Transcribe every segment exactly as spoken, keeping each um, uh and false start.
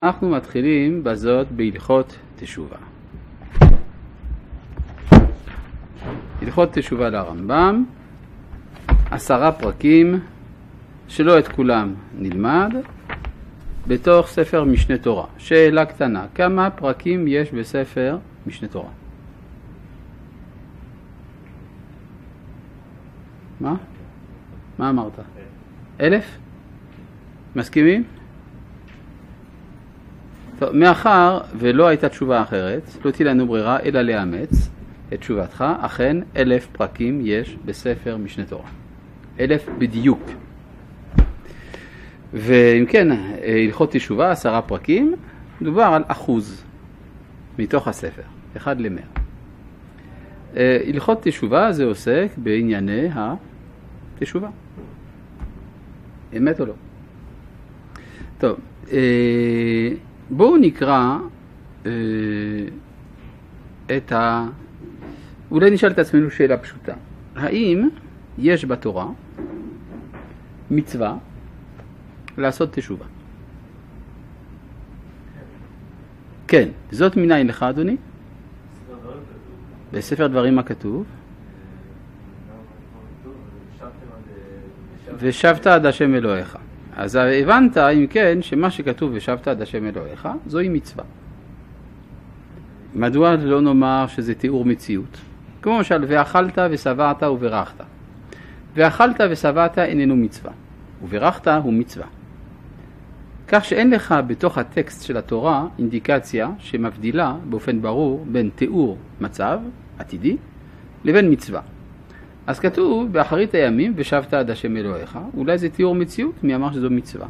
אנחנו מתחילים בזאת בהלכות תשובה. הלכות תשובה לרמב"ם, עשרה פרקים, שלא את כולם נלמד, בתוך ספר משנה תורה. שאלה קטנה, כמה פרקים יש בספר משנה תורה? מה? מה אמרת? אלף? מסכימים? טוב, מאחר ולא הייתה תשובה אחרת, לא תהיה לנו ברירה אלא לאמץ את תשובתך. אכן אלף פרקים יש בספר משנה תורה, אלף בדיוק. ואם כן, הלכות תשובה, עשרה פרקים, מדובר על אחוז מתוך הספר, אחד למאה. הלכות תשובה זה עוסק בענייני התשובה, אמת או לא? טוב, בואו נקרא אה, את ה... אולי נשאל את עצמנו שאלה פשוטה. האם יש בתורה מצווה לעשות תשובה? כן. זאת מנין לך, אדוני? בספר דברים הכתוב. ושבת עד השם אלוהיך. אז הבנת, אם כן, שמה שכתוב ושבת עד השם אלוהיך, זוהי מצווה. מדוע לא נאמר שזה תיאור מציאות? כמו למשל, ואכלת ושבעת וברכת. ואכלת ושבעת איננו מצווה, וברכת הוא מצווה. כך שאין לך בתוך הטקסט של התורה אינדיקציה שמבדילה באופן ברור בין תיאור מצב עתידי לבין מצווה. אז כתוב באחרית הימים ושבת עד השם אלוהיך, אולי זה תיאור מציאות, מי אמר שזו מצווה?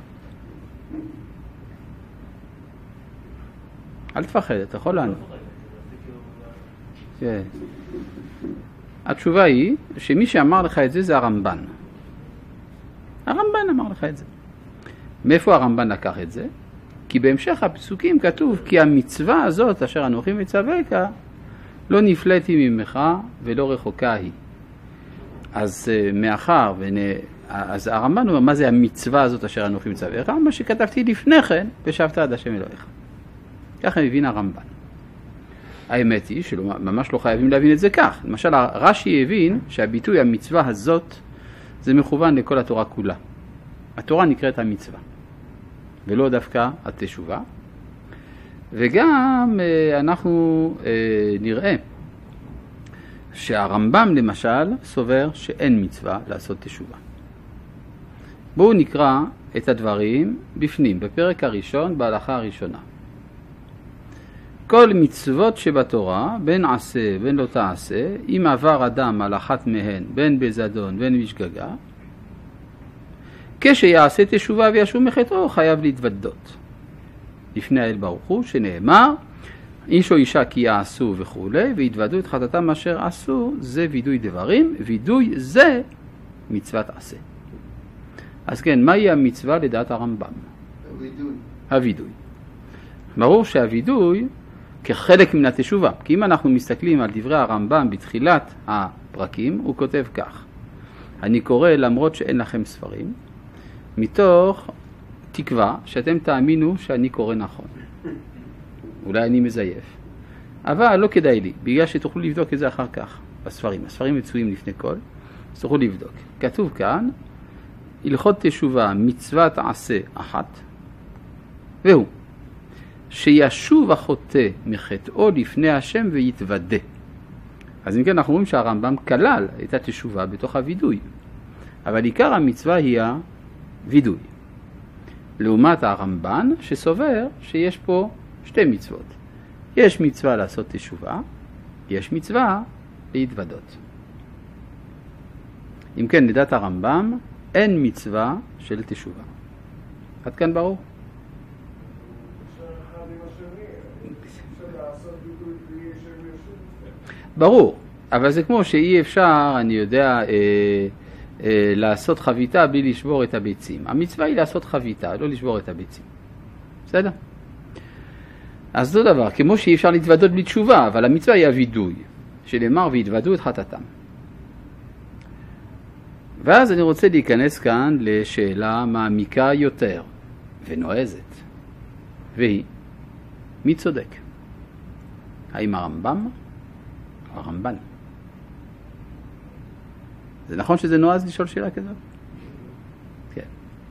אל תפחד, אתה יכול לענות. כן. התשובה היא שמי שאמר לך את זה זה הרמב"ן. הרמב"ן אמר לך את זה. מאיפה הרמב"ן לקח את זה? כי בהמשך הפסוקים כתוב כי המצווה הזאת אשר אנוכי מצווך לא נפלאתי ממך ולא רחוקה היא. אז uh, מאחר, ונה, אז הרמב"ן אומר, מה זה המצווה הזאת אשר אנוכי מצווך? מה שכתבתי לפני כן, ושבת עד השם אלוהיך. ככה מבין הרמב"ן. האמת היא שממש לא חייבים להבין את זה כך. למשל, רש"י הבין שהביטוי המצווה הזאת, זה מכוון לכל התורה כולה. התורה נקראת המצווה, ולא דווקא התשובה. וגם uh, אנחנו uh, נראה, שהרמב"ם למשל סובר שאין מצווה לעשות תשובה. בואו נקרא את הדברים בפנים, בפרק הראשון, בהלכה הראשונה. כל מצוות שבתורה, בין עשה בין לא תעשה, אם עבר אדם על אחת מהן, בין בזדון בין בשגגה, כשיעשה תשובה וישוב מחטאו, חייב להתוודות לפני האל ברוך הוא, שנאמר, איש או אישה כי יעשו וכו' והתוודו את חטאתם אשר עשו, זה וידוי דברים, וידוי זה מצוות עשה. אז כן, מהי המצווה לדעת הרמב"ם? הוידוי. הוידוי. ברור שהוידוי כחלק מן התשובה, כי אם אנחנו מסתכלים על דברי הרמב"ם בתחילת הפרקים, הוא כותב כך: אני קורא למרות שאין לכם ספרים, מתוך תקווה שאתם תאמינו שאני קורא נכון. אולי אני מזייף, אבל לא כדאי לי, בגלל שתוכלו לבדוק את זה אחר כך בספרים. הספרים מצויים לפני כל, אז תוכלו לבדוק. כתוב כאן, הלכות תשובה מצוות עשה אחת, והוא שישוב החוטא מחטאו לפני השם ויתוודה. אז אם כן אנחנו רואים שהרמב"ם כלל את התשובה בתוך הוידוי, אבל עיקר המצווה היא הוידוי, לעומת הרמב"ן שסובר שיש פה שתי מצוות. יש מצווה לעשות תשובה, יש מצווה להתוודות. אם כן, לדעת הרמב"ם, אין מצווה של תשובה. עד כאן ברור? ברור, אבל זה כמו שאי אפשר, אני יודע, אה, אה, לעשות חביתה בלי לשבור את הביצים. המצווה היא לעשות חביתה, לא לשבור את הביצים. בסדר? אז זה דבר, כמו שאי אפשר להתוודות בלי תשובה, אבל המצווה היא הוידוי, שנאמר והתוודו את חטאתם. ואז אני רוצה להיכנס כאן לשאלה מעמיקה יותר ונועזת. והיא, מי צודק? האם הרמב"ם או הרמב"ן? זה נכון שזה נועז לשאול שאלה כזאת? כן.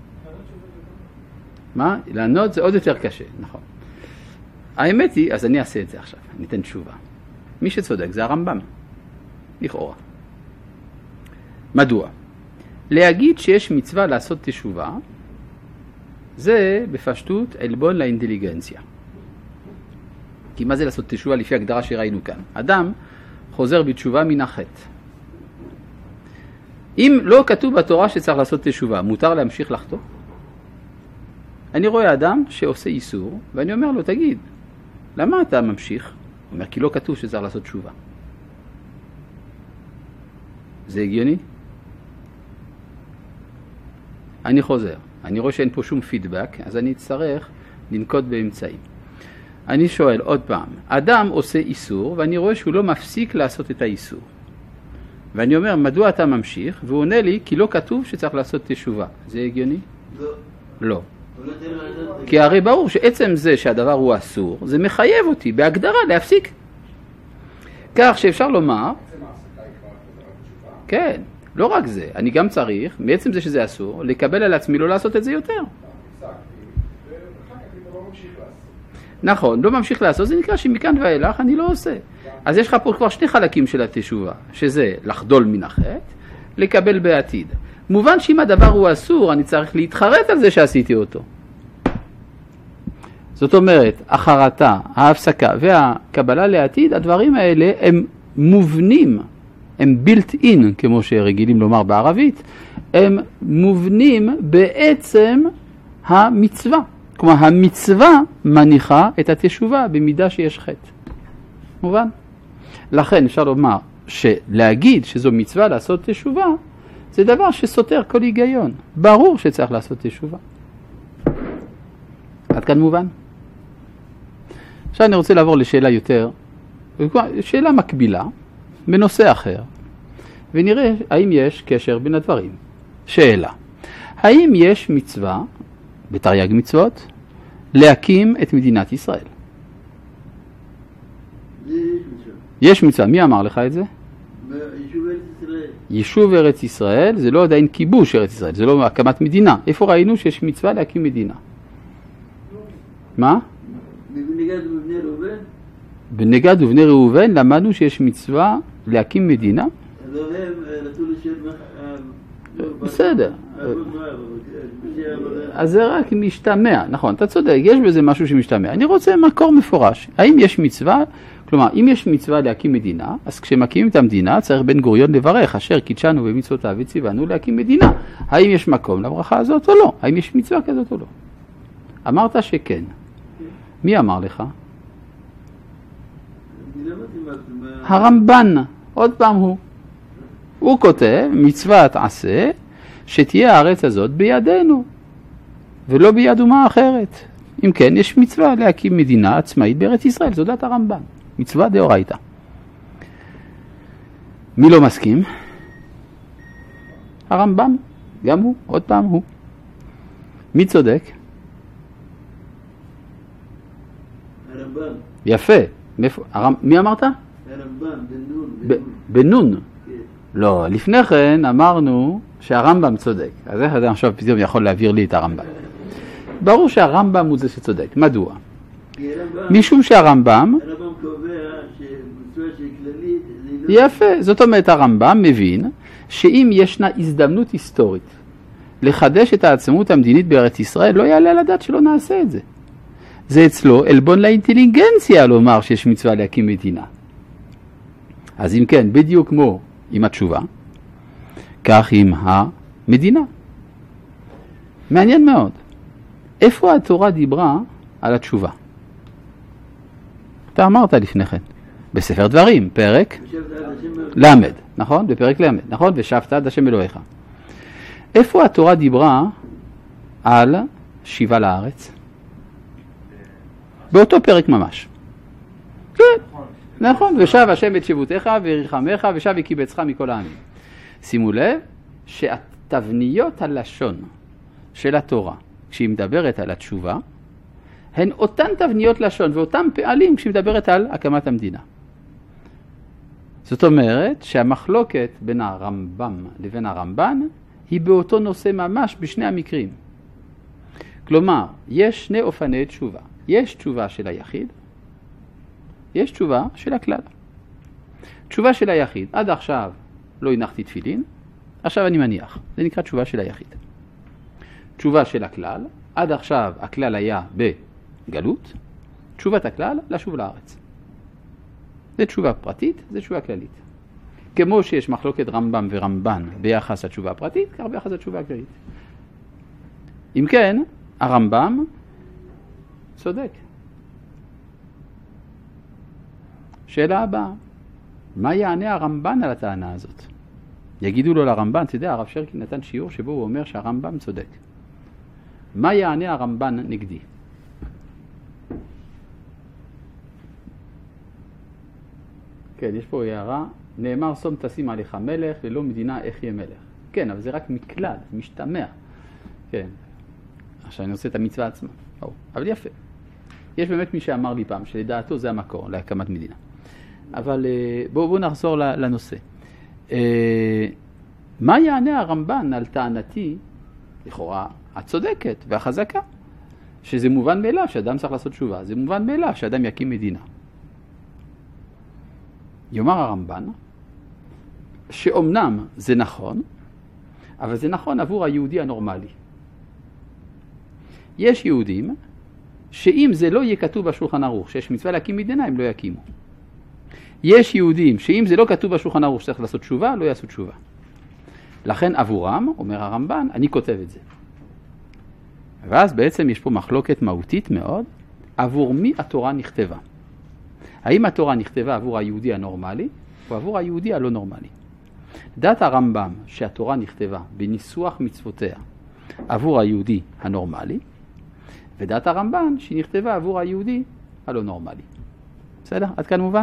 מה? לענות זה עוד יותר קשה, נכון. האמת היא, אז אני אעשה את זה עכשיו, אני אתן תשובה. מי שצודק זה הרמב"ם, לכאורה. מדוע? להגיד שיש מצווה לעשות תשובה, זה בפשטות עלבון לאינטליגנציה. כי מה זה לעשות תשובה לפי הגדרה שראינו כאן? אדם חוזר בתשובה מן החטא. אם לא כתוב בתורה שצריך לעשות תשובה, מותר להמשיך לחטוא? אני רואה אדם שעושה איסור, ואני אומר לו, תגיד, למה אתה ממשיך? הוא אומר, כי לא כתוב שצריך לעשות תשובה. זה הגיוני? אני חוזר. אני רואה שאין פה שום פידבק, אז אני אצטרך לנקוט באמצעים. אני שואל עוד פעם, אדם עושה איסור, ואני רואה שהוא לא מפסיק לעשות את האיסור. ואני אומר, מדוע אתה ממשיך? והוא עונה לי, כי לא כתוב שצריך לעשות תשובה. זה הגיוני? לא. לא. כי הרי ברור שעצם זה שהדבר הוא אסור, זה מחייב אותי בהגדרה להפסיק. כך שאפשר לומר, כן, לא רק זה, אני גם צריך, מעצם זה שזה אסור, לקבל על עצמי לא לעשות את זה יותר. נכון, לא ממשיך לעשות, זה נקרא שמכאן ואילך אני לא עושה. אז יש לך פה כבר שני חלקים של התשובה, שזה לחדול מן החטא, לקבל בעתיד. מובן שאם הדבר הוא אסור, אני צריך להתחרט על זה שעשיתי אותו. זאת אומרת, החרטה, ההפסקה והקבלה לעתיד, הדברים האלה הם מובנים, הם built in, כמו שרגילים לומר בערבית, הם מובנים בעצם המצווה. כלומר, המצווה מניחה את התשובה במידה שיש חטא. מובן? לכן אפשר לומר שלהגיד שזו מצווה לעשות תשובה, זה דבר שסותר כל היגיון. ברור שצריך לעשות תשובה. עד כאן מובן? עכשיו אני רוצה לעבור לשאלה יותר, שאלה מקבילה, בנושא אחר, ונראה האם יש קשר בין הדברים. שאלה, האם יש מצווה, בתרי"ג מצוות, להקים את מדינת ישראל? יש מצווה. מי אמר לך את זה? יישוב ארץ ישראל. יישוב ארץ ישראל, זה לא עדיין כיבוש ארץ ישראל, זה לא הקמת מדינה. איפה ראינו שיש מצווה להקים מדינה? מה? בנגד ובני ראובן? בנגד ובני ראובן למדנו שיש מצווה להקים מדינה? לא הם, נתנו לשם... בסדר. אז זה רק משתמע, נכון, אתה צודק, יש בזה משהו שמשתמע. אני רוצה מקור מפורש. האם יש מצווה, כלומר, אם יש מצווה להקים מדינה, אז כשמקימים את המדינה צריך בן גוריון לברך, אשר קידשנו במצוותיו וציוונו להקים מדינה. האם יש מקום לברכה הזאת או לא? האם יש מצווה כזאת או לא? אמרת שכן. מי אמר לך? הרמב"ן, עוד פעם הוא. הוא כותב, מצוות עשה, שתהיה הארץ הזאת בידינו, ולא ביד אומה אחרת. אם כן, יש מצווה להקים מדינה עצמאית בארץ ישראל, זו דת הרמב"ן, מצווה דאורייתא. מי לא מסכים? הרמב"ן, גם הוא, עוד פעם הוא. מי צודק? הרמב"ן. יפה. מאיפה? הרמ... מי אמרת? הרמב"ן, בנון. בנון? לא, לפני כן אמרנו שהרמב"ם צודק. אז איך אדם עכשיו פתאום יכול להעביר לי את הרמב"ם? ברור שהרמב"ם הוא זה שצודק. מדוע? משום שהרמב"ם... הרמב"ם קובע שמצווה שהיא כללית... יפה, זאת אומרת הרמב"ם מבין שאם ישנה הזדמנות היסטורית לחדש את העצמאות המדינית בארץ ישראל, לא יעלה על הדעת שלא נעשה את זה. זה אצלו עלבון לאינטליגנציה לומר שיש מצווה להקים מדינה. אז אם כן, בדיוק כמו עם התשובה, כך עם המדינה. מעניין מאוד. איפה התורה דיברה על התשובה? אתה אמרת לפני כן. בספר דברים, פרק למד, נכון? בפרק למד, נכון? ושבת עד השם אלוהיך. איפה התורה דיברה על שיבה לארץ? באותו פרק ממש. כן, נכון. ושב השם את שבותיך וריחמך ושב וקיבצך מכל העמים. שימו לב שהתבניות הלשון של התורה, כשהיא מדברת על התשובה, הן אותן תבניות לשון ואותם פעלים כשמדברת על הקמת המדינה. זאת אומרת שהמחלוקת בין הרמב"ם לבין הרמב"ן היא באותו נושא ממש בשני המקרים. כלומר, יש שני אופני תשובה. יש תשובה של היחיד, יש תשובה של הכלל. תשובה של היחיד, עד עכשיו לא הנחתי תפילין, עכשיו אני מניח. זה נקרא תשובה של היחיד. תשובה של הכלל, עד עכשיו הכלל היה בגלות, תשובת הכלל לשוב לארץ. זה תשובה פרטית, זה תשובה כללית. כמו שיש מחלוקת רמב"ם ורמב"ן ביחס לתשובה הפרטית, כך ביחס לתשובה הכללית. אם כן, הרמב"ם צודק. שאלה הבאה, מה יענה הרמב"ן על הטענה הזאת? יגידו לו לרמב"ן, אתה יודע, הרב שרקי נתן שיעור שבו הוא אומר שהרמב"ם צודק. מה יענה הרמב"ן נגדי? כן, יש פה הערה, נאמר שום תשים עליך מלך ולא מדינה איך יהיה מלך. כן, אבל זה רק מכלל, משתמע. כן, עכשיו אני עושה את המצווה עצמה. או, אבל יפה. יש באמת מי שאמר לי פעם שלדעתו זה המקור להקמת מדינה. אבל בואו בוא נחזור לנושא. מה יענה הרמב"ן על טענתי, לכאורה, הצודקת והחזקה, שזה מובן מאליו שאדם צריך לעשות תשובה, זה מובן מאליו שאדם יקים מדינה. יאמר הרמב"ן, שאומנם זה נכון, אבל זה נכון עבור היהודי הנורמלי. יש יהודים שאם זה לא יהיה כתוב בשולחן ערוך, שיש מצווה להקים מדינה, הם לא יקימו. יש יהודים שאם זה לא כתוב בשולחן ערוך שצריך לעשות תשובה, לא יעשו תשובה. לכן עבורם, אומר הרמב"ן, אני כותב את זה. ואז בעצם יש פה מחלוקת מהותית מאוד, עבור מי התורה נכתבה. האם התורה נכתבה עבור היהודי הנורמלי, או עבור היהודי הלא נורמלי? דעת הרמב"ם שהתורה נכתבה בניסוח מצוותיה עבור היהודי הנורמלי, ודעת הרמב"ן שהיא נכתבה עבור היהודי הלא נורמלי. בסדר? עד כאן מובן?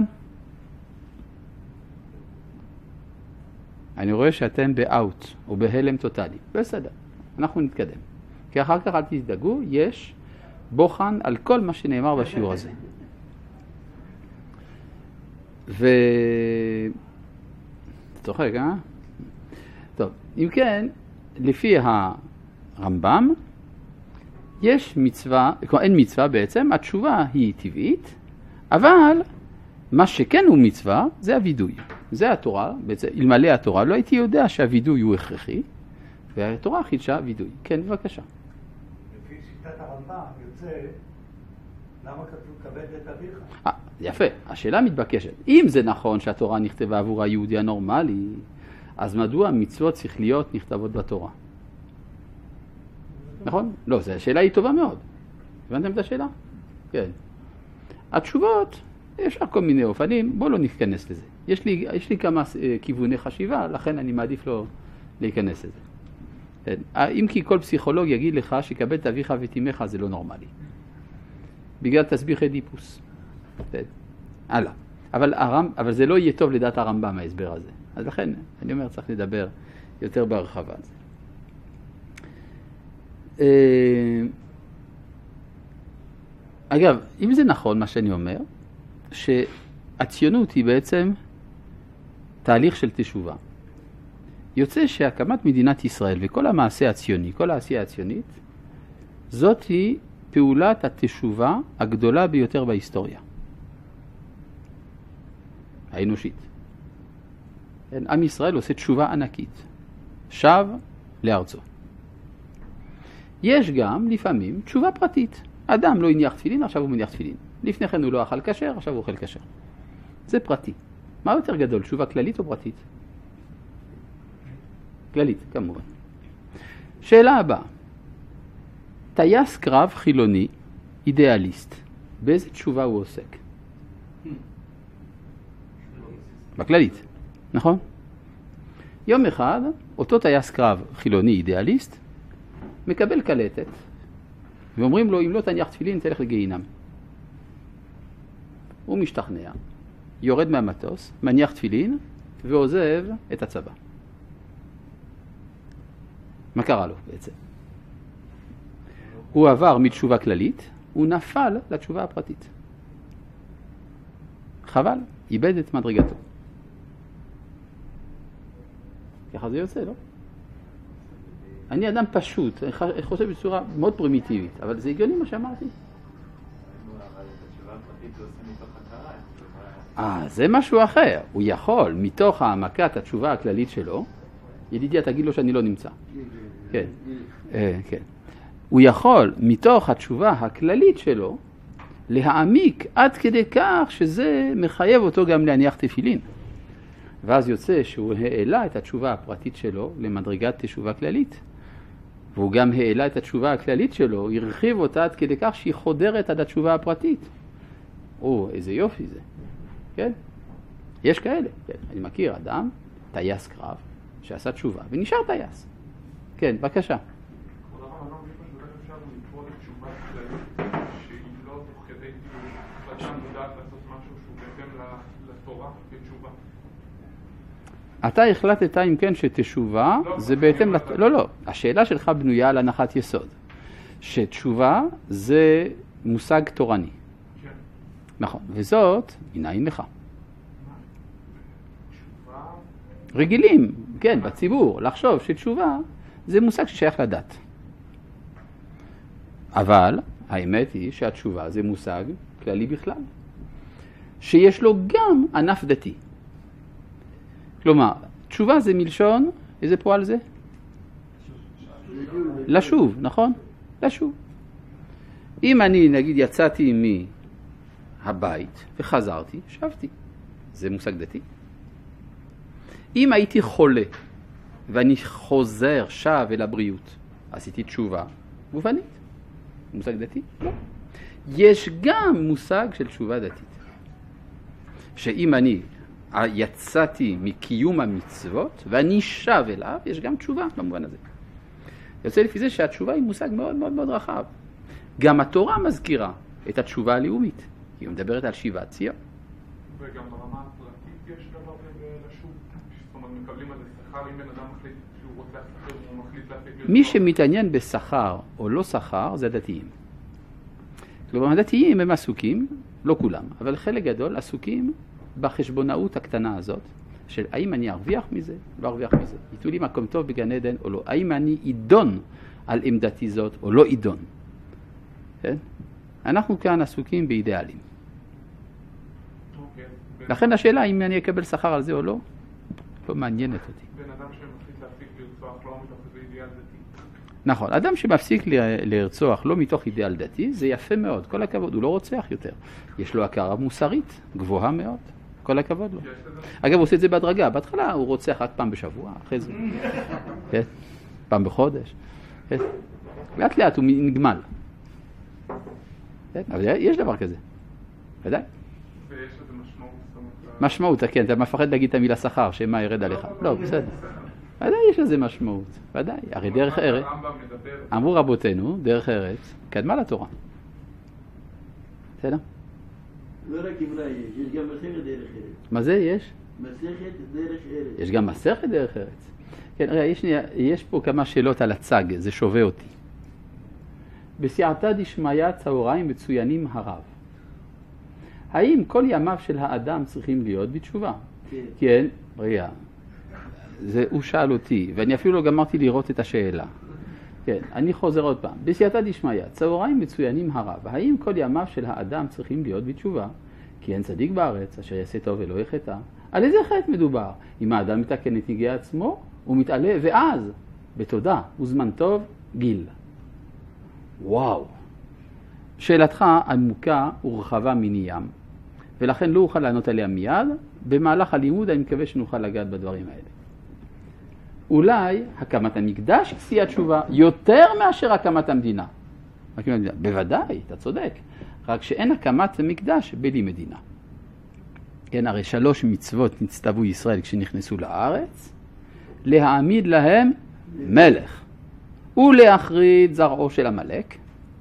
אני רואה שאתם באוט או בהלם טוטלי. בסדר, אנחנו נתקדם. כי אחר כך אל תדאגו, יש בוחן על כל מה שנאמר בשיעור הזה. ו... צוחק, אה? טוב, אם כן, לפי הרמב"ם, יש מצווה, כלומר אין מצווה בעצם, התשובה היא טבעית, אבל מה שכן הוא מצווה זה הוידוי. זה התורה, בעצם, אלמלא התורה לא הייתי יודע שהוידוי הוא הכרחי, והתורה חידשה וידוי. כן, בבקשה. לפי שיטת הרמב"ם יוצא, למה כתוב כבד את אביך? אה, יפה, השאלה מתבקשת. אם זה נכון שהתורה נכתבה עבור היהודי הנורמלי, אז מדוע המצוות שכליות נכתבות בתורה? נכון? לא, זו השאלה היא טובה מאוד. הבנתם את השאלה? כן. התשובות, אפשר כל מיני אופנים, בואו לא נתכנס לזה. יש לי, יש לי כמה כיווני חשיבה, לכן אני מעדיף לא להיכנס לזה. כן. אם כי כל פסיכולוג יגיד לך שכבד את אביך ותימך זה לא נורמלי. בגלל תסביך אדיפוס. כן. הלאה. אבל, הרמב, אבל זה לא יהיה טוב לדעת הרמב"ם ההסבר הזה. אז לכן, אני אומר, צריך לדבר יותר בהרחבה על זה. אגב, אם זה נכון מה שאני אומר, שהציונות היא בעצם תהליך של תשובה. יוצא שהקמת מדינת ישראל וכל המעשה הציוני, כל העשייה הציונית, זאת היא פעולת התשובה הגדולה ביותר בהיסטוריה. האנושית. עם ישראל עושה תשובה ענקית. שב לארצו. יש גם לפעמים תשובה פרטית. אדם לא הניח תפילין, עכשיו הוא מניח תפילין. לפני כן הוא לא אכל כשר, עכשיו הוא אוכל כשר. זה פרטי. מה יותר גדול, תשובה כללית או פרטית? כללית, כמובן. שאלה הבאה. טייס קרב חילוני, אידיאליסט, באיזה תשובה הוא עוסק? בכללית, נכון? יום אחד, אותו טייס קרב חילוני, אידיאליסט, מקבל קלטת, ואומרים לו, אם לא תניח תפילין, תלך לגיהינם. הוא משתכנע, יורד מהמטוס, מניח תפילין, ועוזב את הצבא. מה קרה לו בעצם? הוא עבר מתשובה כללית, הוא נפל לתשובה הפרטית. חבל, איבד את מדרגתו. ככה זה יוצא, לא? אני אדם פשוט, אני חושב בצורה מאוד פרימיטיבית, אבל זה הגיוני מה שאמרתי. אה, זה משהו אחר. הוא יכול, מתוך העמקת התשובה הכללית שלו, ידידי, תגיד לו שאני לא נמצא. כן, כן. הוא יכול, מתוך התשובה הכללית שלו, להעמיק עד כדי כך שזה מחייב אותו גם להניח תפילין. ואז יוצא שהוא העלה את התשובה הפרטית שלו למדרגת תשובה כללית. והוא גם העלה את התשובה הכללית שלו, הרחיב אותה עד כדי כך שהיא חודרת עד התשובה הפרטית. או, איזה יופי זה. כן? יש כאלה. כן. אני מכיר אדם, טייס קרב, שעשה תשובה, ונשאר טייס. כן, בבקשה. אתה החלטת אם כן שתשובה, זה בהתאם, לא, לא, השאלה שלך בנויה על הנחת יסוד. שתשובה זה מושג תורני. נכון, וזאת, עיניים לך. רגילים, כן, בציבור, לחשוב שתשובה זה מושג ששייך לדת. אבל האמת היא שהתשובה זה מושג כללי בכלל, שיש לו גם ענף דתי. כלומר, תשובה זה מלשון, איזה פועל זה? לשוב, נכון? לשוב. אם אני, נגיד, יצאתי מהבית וחזרתי, שבתי. זה מושג דתי. אם הייתי חולה ואני חוזר, שב אל הבריאות, עשיתי תשובה גופנית. מושג דתי? לא. יש גם מושג של תשובה דתית. שאם אני יצאתי מקיום המצוות ואני שב אליו, יש גם תשובה במובן הזה. יוצא לפי זה שהתשובה היא מושג מאוד מאוד מאוד רחב. גם התורה מזכירה את התשובה הלאומית. היא מדברת על שיבת ציון. וגם ברמה הפרטית יש דבר לשוב. זאת אומרת, מקבלים על זה שכר אם בן אדם מחליט שהוא רוצה לשכר, הוא מחליט להפיק... מי שמתעניין בשכר או לא שכר זה הדתיים. כלומר, הדתיים הם עסוקים, לא כולם, אבל חלק גדול עסוקים בחשבונאות הקטנה הזאת, של האם אני ארוויח מזה, לא ארוויח מזה. ייתנו לי מקום טוב בגן עדן או לא. האם אני עידון על עמדתי זאת או לא עידון. כן? אנחנו כאן עסוקים באידיאלים. Okay. לכן השאלה אם אני אקבל שכר על זה או לא, לא מעניינת אותי. בן אדם שמפסיק להפסיק לרצוח לא מתוך איזה אידיאל דתי. נכון, אדם שמפסיק לרצוח לא מתוך אידיאל דתי, זה יפה מאוד, כל הכבוד, הוא לא רוצח יותר. יש לו הכרה מוסרית, גבוהה מאוד, כל הכבוד לו. אגב, הוא עושה את זה בהדרגה, בהתחלה הוא רוצח רק פעם בשבוע, אחרי זה, כן? פעם בחודש. כן? לאט לאט הוא נגמל. כן? אבל יש דבר כזה, ודאי. ויש לזה משמעות. משמעות, כן, אתה מפחד להגיד את המילה שכר, שמה ירד עליך. לא, בסדר. ודאי יש לזה משמעות, ודאי. הרי דרך ארץ, אמרו רבותינו, דרך ארץ, קדמה לתורה. בסדר? לא רק אמרה יש, יש גם מסכת דרך ארץ. מה זה יש? מסכת דרך ארץ. יש גם מסכת דרך ארץ. כן, רגע, יש, יש פה כמה שאלות על הצג, זה שווה אותי. בסייעתא דשמיא צהריים מצוינים הרב. האם כל ימיו של האדם צריכים להיות בתשובה? כן. כן, רגע. זה, הוא שאל אותי, ואני אפילו לא גמרתי לראות את השאלה. כן, אני חוזר עוד פעם. בסייעתא דשמיא, צהריים מצוינים הרב. האם כל ימיו של האדם צריכים להיות בתשובה? כי אין צדיק בארץ, אשר יעשה טוב ולא יחטא. על איזה חטא מדובר? אם האדם מתקן את נגעי עצמו, הוא מתעלה, ואז, בתודה, וזמן טוב, גיל. וואו. שאלתך עמוקה ורחבה מני ים, ולכן לא אוכל לענות עליה מיד. במהלך הלימוד אני מקווה שנוכל לגעת בדברים האלה. אולי הקמת המקדש היא התשובה יותר מאשר הקמת המדינה. בוודאי, אתה צודק. רק שאין הקמת המקדש בלי מדינה. כן, הרי שלוש מצוות נצטוו ישראל כשנכנסו לארץ, להעמיד להם מלך, ולהחריד זרעו של המלך,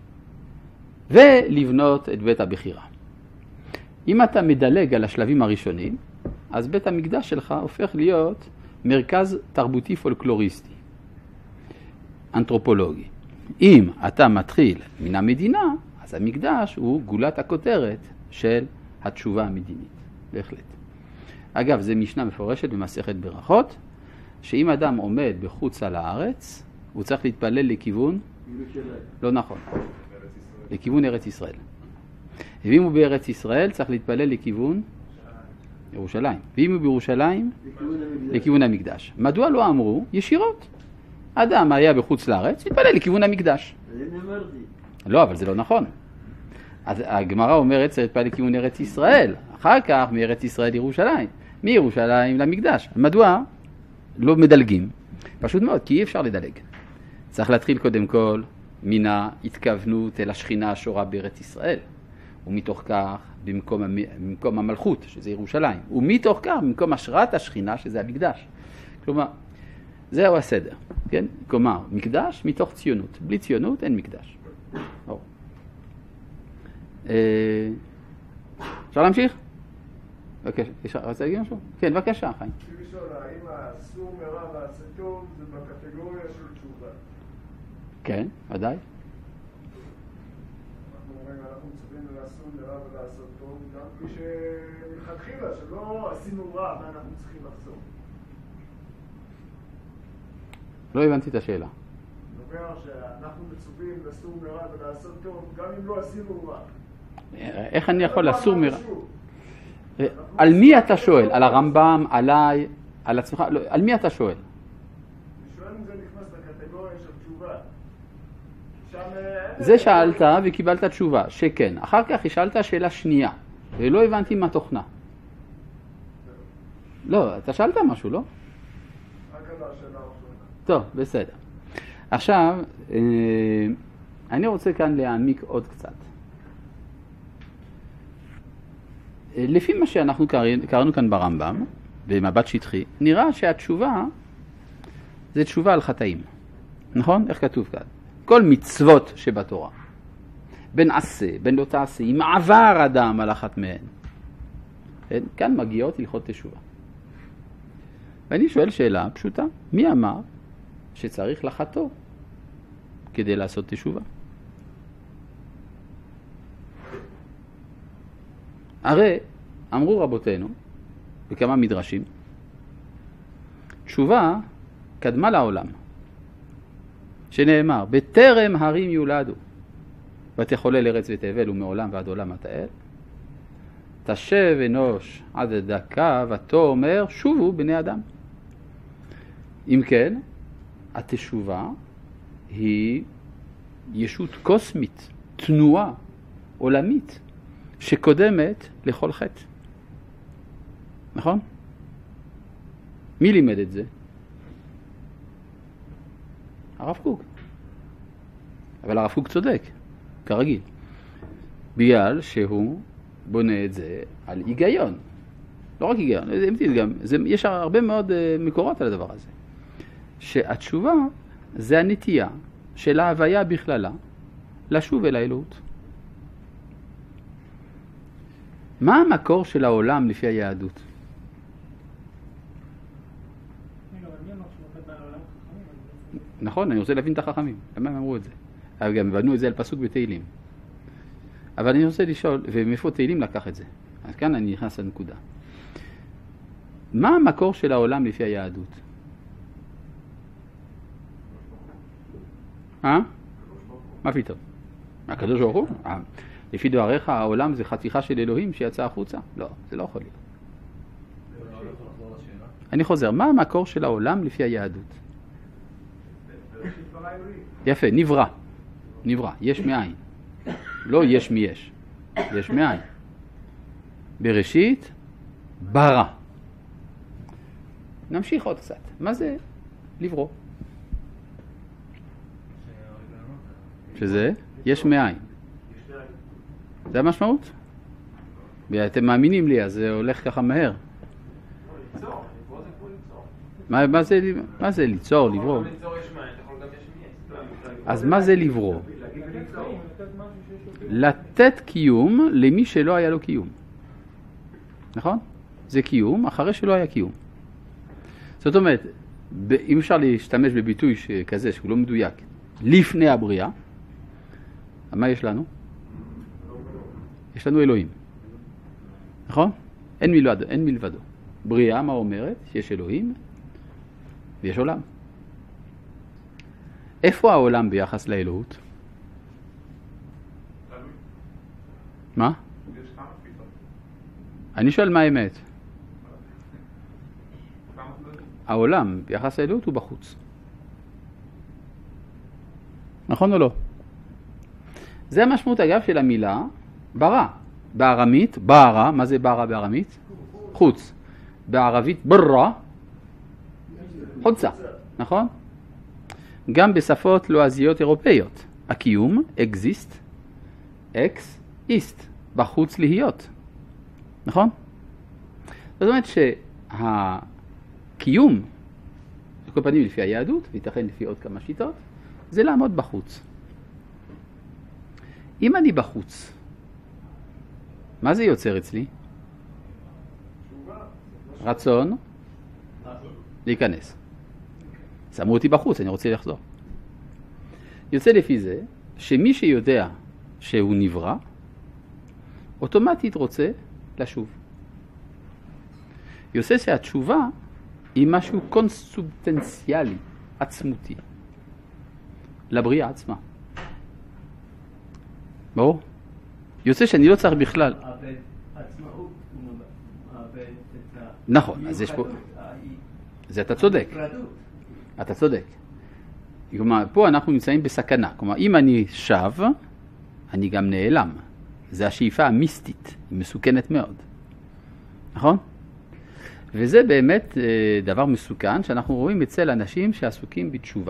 ולבנות את בית הבחירה. אם אתה מדלג על השלבים הראשונים, אז בית המקדש שלך הופך להיות מרכז תרבותי פולקלוריסטי, אנתרופולוגי. אם אתה מתחיל מן המדינה, אז המקדש הוא גולת הכותרת של התשובה המדינית, בהחלט. אגב, זה משנה מפורשת במסכת ברכות, שאם אדם עומד בחוץ על הארץ, הוא צריך להתפלל לכיוון, לא נכון, לכיוון ארץ ישראל. ואם הוא בארץ ישראל, צריך להתפלל לכיוון ירושלים. ואם הוא בירושלים, לכיוון המקדש. מדוע לא אמרו? ישירות. אדם היה בחוץ לארץ, התפלל לכיוון המקדש. לא, אבל זה לא נכון. אז הגמרא אומרת, צריך להתפלל לכיוון ארץ ישראל. אחר כך מארץ ישראל לירושלים. מירושלים למקדש. מדוע לא מדלגים? פשוט מאוד, כי אי אפשר לדלג. צריך להתחיל קודם כל מן ההתכוונות אל השכינה השורה בארץ ישראל. ומתוך כך במקום, במקום המלכות, שזה ירושלים. ומתוך כך במקום השראת השכינה, שזה המקדש. כלומר, זהו הסדר. כן? כלומר, מקדש מתוך ציונות. בלי ציונות אין מקדש. או. אה... אפשר להמשיך? בבקשה, רוצה להגיד משהו? כן, בבקשה, חיים. רציתי לשאול, האם הסור מרע ועשה טוב זה בקטגוריה של תשובה? כן, ודאי. אנחנו אומרים, אנחנו מצווים לעשות מרע ולעשות טוב, גם כפי שמלכתחילה, שלא עשינו רע, מה אנחנו צריכים לחזור. לא הבנתי את השאלה. זה אומר שאנחנו מצווים לסור מרע ולעשות טוב, גם אם לא עשינו רע. איך אני יכול לסור מרע? על מי אתה שואל? על הרמב"ם, עליי, על עצמך? לא, על מי אתה שואל? אני שואל אם זה נכנס לקטגוריה של תשובה. זה שאלת וקיבלת תשובה, שכן. אחר כך שאלת שאלה שנייה, ולא הבנתי מה תוכנה. לא, אתה שאלת משהו, לא? רק על השאלה הראשונה. טוב, בסדר. עכשיו, אני רוצה כאן להעמיק עוד קצת. לפי מה שאנחנו קראנו כאן ברמב"ם, במבט שטחי, נראה שהתשובה זה תשובה על חטאים. נכון? איך כתוב כאן? כל מצוות שבתורה. בין עשה, בין לא תעשה, אם עבר אדם על אחת מהן. כאן מגיעות הלכות תשובה. ואני שואל שאלה פשוטה, מי אמר שצריך לחטוא כדי לעשות תשובה? הרי אמרו רבותינו בכמה מדרשים, תשובה קדמה לעולם, שנאמר, בטרם הרים יולדו, ותחולל ארץ ותבל ומעולם ועד עולם התאל, תשב אנוש עד דקה ותאמר שובו בני אדם. אם כן, התשובה היא ישות קוסמית, תנועה, עולמית, שקודמת לכל חטא. נכון? מי לימד את זה? הרב קוק. אבל הרב קוק צודק, כרגיל. בגלל שהוא בונה את זה על היגיון. לא רק היגיון, גם, זה, יש הרבה מאוד מקורות על הדבר הזה. שהתשובה זה הנטייה של ההוויה בכללה לשוב אל האלוהות. מה המקור של העולם לפי היהדות? נכון, אני רוצה להבין את החכמים. למה הם אמרו את זה? אבל גם בנו את זה על פסוק בתהילים. אבל אני רוצה לשאול, ומאיפה תהילים לקח את זה? אז כאן אני נכנס לנקודה. מה המקור של העולם לפי היהדות? אה? מה פתאום? הקדוש ברוך הוא? לפי דבריך העולם זה חתיכה של אלוהים שיצא החוצה? לא, זה לא יכול להיות. אני חוזר, מה המקור של העולם לפי היהדות? יפה, נברא. נברא, יש מאין. לא יש מי יש. יש מאין. בראשית, ברא. נמשיך עוד קצת. מה זה לברוא? שזה? יש מאין. זה המשמעות? ואתם מאמינים לי, אז זה הולך ככה מהר. מה, מה, זה, מה זה ליצור, לברוא? אז מה זה לברוא? לתת קיום למי שלא היה לו קיום. נכון? זה קיום אחרי שלא היה קיום. זאת אומרת, אם אפשר להשתמש בביטוי כזה שהוא לא מדויק, לפני הבריאה, מה יש לנו? יש לנו אלוהים. נכון? אין מלבדו, אין מלבדו. בריאה, מה אומרת? שיש אלוהים ויש עולם. איפה העולם ביחס לאלוהות? מה? אני שואל מה האמת. העולם ביחס לאלוהות הוא בחוץ. נכון או לא? זה המשמעות אגב של המילה ברא. בארמית, ברא, מה זה ברא בארמית? חוץ. בערבית ברא, חוצה, נכון? גם בשפות לועזיות אירופאיות. הקיום, אקזיסט, אקס, איסט, בחוץ להיות. נכון? זאת אומרת שהקיום, בכל פנים לפי היהדות, ויתכן לפי עוד כמה שיטות, זה לעמוד בחוץ. אם אני בחוץ, מה זה יוצר אצלי? רצון להיכנס. שמו אותי בחוץ, אני רוצה לחזור. יוצא לפי זה שמי שיודע שהוא נברא, אוטומטית רוצה לשוב. יוצא שהתשובה היא משהו קונסובטנציאלי, עצמותי, לבריאה עצמה. ברור? יוצא שאני לא צריך בכלל. אבל עצמאות הוא מאבד את ה... נכון, אז יש פה... זה אתה צודק. אתה צודק. כלומר, פה אנחנו נמצאים בסכנה. כלומר, אם אני שב, אני גם נעלם. זה השאיפה המיסטית, היא מסוכנת מאוד. נכון? וזה באמת דבר מסוכן שאנחנו רואים אצל אנשים שעסוקים בתשובה.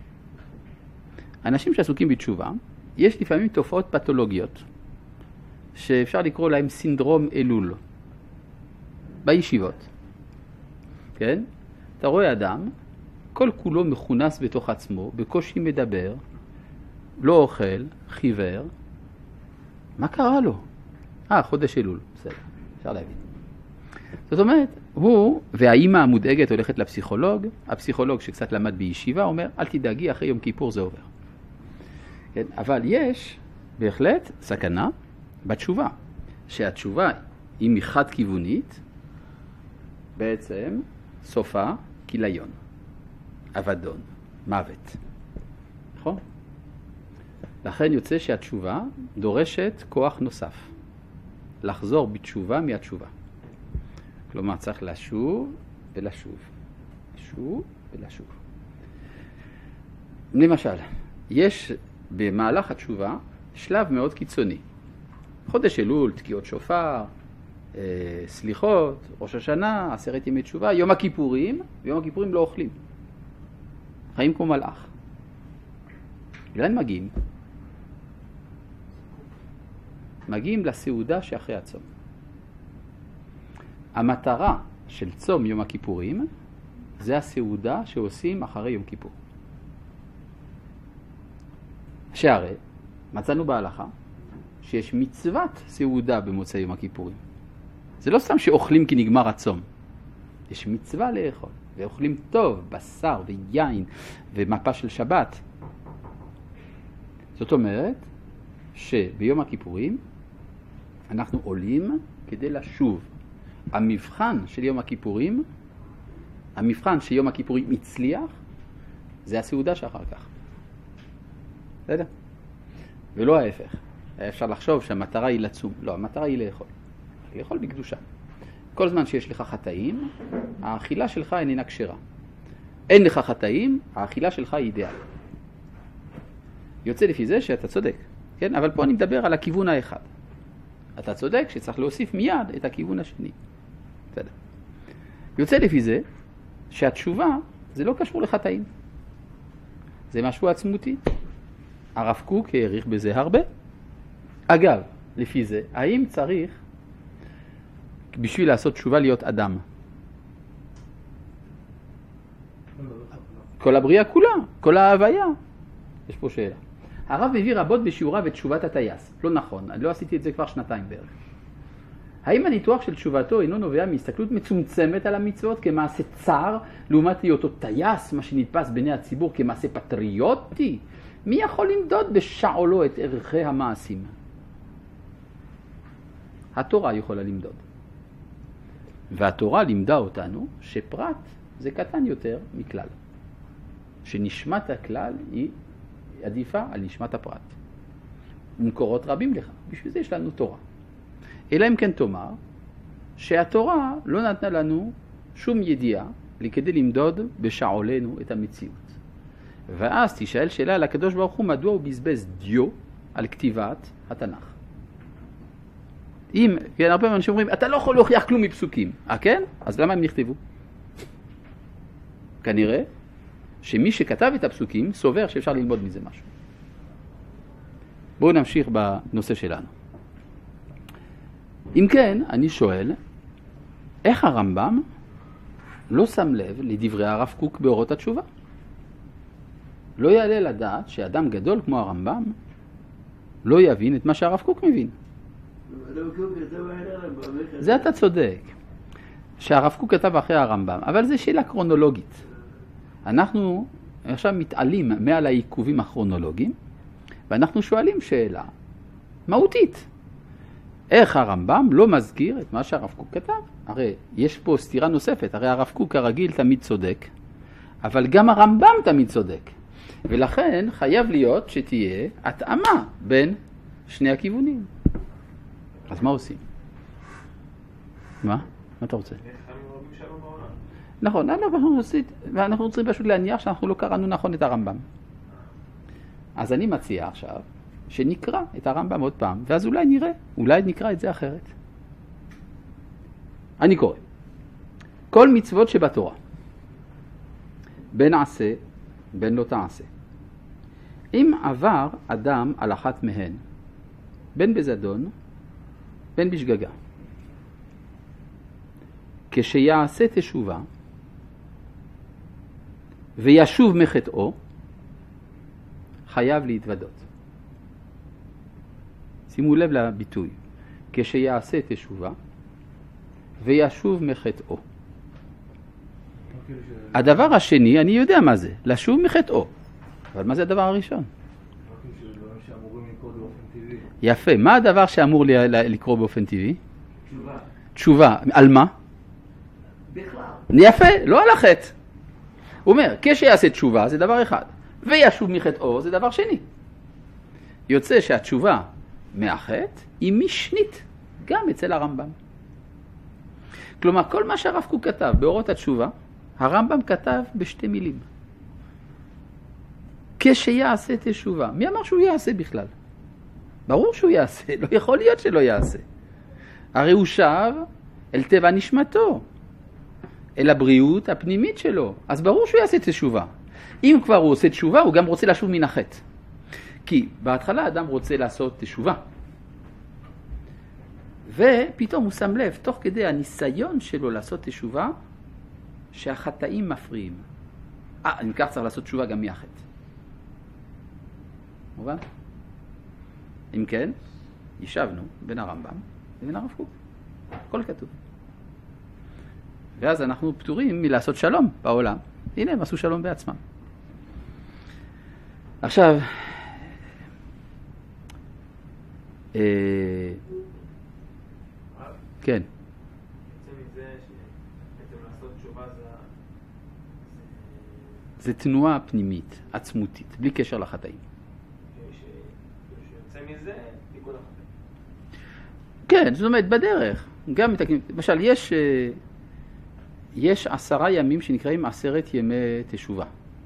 אנשים שעסוקים בתשובה, יש לפעמים תופעות פתולוגיות, שאפשר לקרוא להם סינדרום אלול, בישיבות. כן? אתה רואה אדם, כל כולו מכונס בתוך עצמו, בקושי מדבר, לא אוכל, חיוור. מה קרה לו? אה, חודש אלול, בסדר, אפשר להבין. זאת אומרת, הוא והאימא המודאגת הולכת לפסיכולוג, הפסיכולוג שקצת למד בישיבה אומר, אל תדאגי, אחרי יום כיפור זה עובר. כן? אבל יש בהחלט סכנה בתשובה, שהתשובה היא מחד כיוונית, בעצם סופה כיליון, אבדון, מוות. נכון? לכן יוצא שהתשובה דורשת כוח נוסף, לחזור בתשובה מהתשובה. כלומר צריך לשוב ולשוב, לשוב ולשוב. למשל, יש במהלך התשובה שלב מאוד קיצוני. חודש אלול, תקיעות שופר, אה, סליחות, ראש השנה, עשרת ימי תשובה, יום הכיפורים, ויום הכיפורים לא אוכלים. חיים כמו מלאך. לאן מגיעים? מגיעים לסעודה שאחרי הצום. המטרה של צום יום הכיפורים זה הסעודה שעושים אחרי יום כיפור. שהרי מצאנו בהלכה שיש מצוות סעודה במוצאי יום הכיפורים. זה לא סתם שאוכלים כי נגמר הצום. יש מצווה לאכול, ואוכלים טוב, בשר ויין ומפה של שבת. זאת אומרת שביום הכיפורים אנחנו עולים כדי לשוב. המבחן של יום הכיפורים, המבחן שיום הכיפורים הצליח, זה הסעודה שאחר כך. בסדר? ולא ההפך. אפשר לחשוב שהמטרה היא לצום. לא, המטרה היא לאכול. לאכול בקדושה. כל זמן שיש לך חטאים, האכילה שלך איננה כשרה. אין לך חטאים, האכילה שלך היא אידיאל. יוצא לפי זה שאתה צודק. כן? אבל פה אני מדבר על הכיוון האחד. אתה צודק שצריך להוסיף מיד את הכיוון השני. בסדר. יוצא לפי זה שהתשובה זה לא קשור לחטאים. זה משהו עצמותי. הרב קוק העריך בזה הרבה. אגב, לפי זה, האם צריך בשביל לעשות תשובה להיות אדם? כל הבריאה כולה, כל ההוויה. יש פה שאלה. הרב הביא רבות בשיעוריו את תשובת הטייס. לא נכון, אני לא עשיתי את זה כבר שנתיים בערך. האם הניתוח של תשובתו אינו נובע מהסתכלות מצומצמת על המצוות כמעשה צר, לעומת היותו טייס, מה שנתפס בעיני הציבור כמעשה פטריוטי? מי יכול למדוד בשעולו את ערכי המעשים? התורה יכולה למדוד. והתורה לימדה אותנו שפרט זה קטן יותר מכלל. שנשמת הכלל היא עדיפה על נשמת הפרט. ומקורות רבים לך, בשביל זה יש לנו תורה. אלא אם כן תאמר שהתורה לא נתנה לנו שום ידיעה כדי למדוד בשעולנו את המציאות. ואז תשאל שאלה לקדוש ברוך הוא מדוע הוא בזבז דיו על כתיבת התנ"ך. אם, כן, הרבה אנשים אומרים, אתה לא יכול להוכיח כלום מפסוקים. אה כן? אז למה הם נכתבו? כנראה שמי שכתב את הפסוקים סובר שאפשר ללמוד מזה משהו. בואו נמשיך בנושא שלנו. אם כן, אני שואל, איך הרמב"ם לא שם לב לדברי הרב קוק באורות התשובה? לא יעלה לדעת שאדם גדול כמו הרמב"ם לא יבין את מה שהרב קוק מבין. זה אתה צודק, שהרב קוק כתב אחרי הרמב"ם, אבל זה שאלה קרונולוגית. אנחנו עכשיו מתעלים מעל העיכובים הכרונולוגיים, ואנחנו שואלים שאלה מהותית. איך הרמב"ם לא מזכיר את מה שהרב קוק כתב? הרי יש פה סתירה נוספת, הרי הרב קוק הרגיל תמיד צודק, אבל גם הרמב"ם תמיד צודק. ולכן חייב להיות שתהיה התאמה בין שני הכיוונים. אז מה עושים? מה? מה אתה רוצה? נכון, אנחנו רוצים, ואנחנו רוצים פשוט להניח שאנחנו לא קראנו נכון את הרמב"ם. אז אני מציע עכשיו שנקרא את הרמב"ם עוד פעם, ואז אולי נראה, אולי נקרא את זה אחרת. אני קורא. כל מצוות שבתורה, בין עשה, בין לא תעשה. אם עבר אדם על אחת מהן, בין בזדון, בין בשגגה, כשיעשה תשובה, וישוב מחטאו, חייב להתוודות. שימו לב לביטוי, כשיעשה תשובה, וישוב מחטאו. הדבר השני, אני יודע מה זה, לשוב מחטאו. אבל מה זה הדבר הראשון? יפה, מה הדבר שאמור לקרוא באופן טבעי? תשובה. תשובה, על מה? בכלל. יפה, לא על החטא. הוא אומר, כשיעשה תשובה זה דבר אחד, וישוב מחטאו זה דבר שני. יוצא שהתשובה מהחטא היא משנית, גם אצל הרמב"ם. כלומר, כל מה שהרב קוק כתב באורות התשובה, הרמב"ם כתב בשתי מילים. כשיעשה תשובה. מי אמר שהוא יעשה בכלל? ברור שהוא יעשה, לא יכול להיות שלא יעשה. הרי הוא שב אל טבע נשמתו, אל הבריאות הפנימית שלו. אז ברור שהוא יעשה תשובה. אם כבר הוא עושה תשובה, הוא גם רוצה לשוב מן החטא. כי בהתחלה אדם רוצה לעשות תשובה. ופתאום הוא שם לב, תוך כדי הניסיון שלו לעשות תשובה, שהחטאים מפריעים. אה, אם כך צריך לעשות תשובה גם מהחטא. מובן? אם כן, ישבנו בין הרמב"ם לבין הרב קוק. הכל כתוב. ואז אנחנו פטורים מלעשות שלום בעולם. הנה, הם עשו שלום בעצמם. עכשיו, אה, כן. זה תנועה פנימית, עצמותית, בלי קשר לחטאים. שיוצא מזה, תיקון החטאים. כן, זאת אומרת, בדרך. גם מתקנים. למשל, יש, יש עשרה ימים שנקראים עשרת ימי תשובה.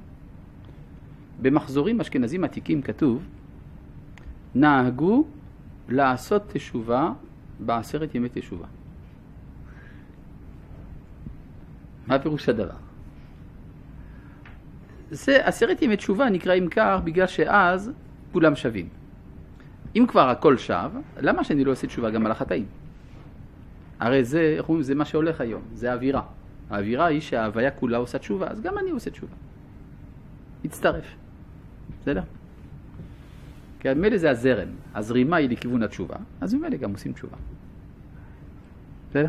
במחזורים אשכנזים עתיקים כתוב, נהגו לעשות תשובה בעשרת ימי תשובה. מה פירוש הדבר? זה עשרת ימי תשובה נקראים כך בגלל שאז כולם שווים. אם כבר הכל שווה, למה שאני לא עושה תשובה גם על החטאים? הרי זה, זה מה שהולך היום, זה האווירה. האווירה היא שההוויה כולה עושה תשובה, אז גם אני עושה תשובה. הצטרף. בסדר? כי מילא זה הזרם, הזרימה היא לכיוון התשובה, אז מילא גם עושים תשובה. בסדר?